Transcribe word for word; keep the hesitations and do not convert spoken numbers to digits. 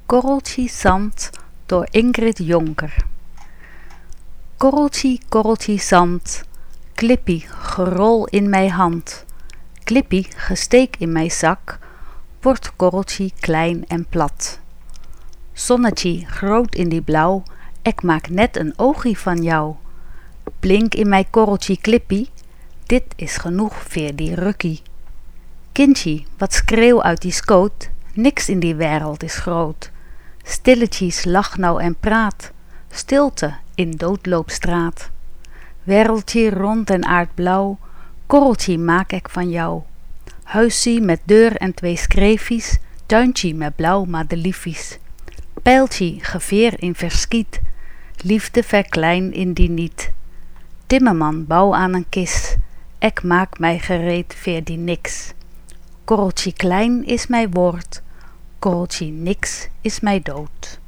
Korreltje zand door Ingrid Jonker. Korreltje, korreltje zand, klippie, gerol in mijn hand. Klippie, gesteek in mijn zak, wordt korreltje klein en plat. Zonnetje, groot in die blauw, ek maak net een oogie van jou. Blink in mijn korreltje klippie, dit is genoeg voor die rukkie. Kindje, wat schreeuw uit die skoot, niks in die wereld is groot. Stilletjes, lach nou en praat, stilte in doodloopstraat. Wereldje rond en aardblauw, korreltje maak ek van jou. Huisje met deur en twee skreefjes, tuintje met blauw madeliefies. Pijltje, geveer in verschiet, liefde verklein in die niet. Timmerman, bouw aan een kist, ek maak mij gereed veer die niks. Korreltje klein is mijn woord, korreltje niks is mij dood.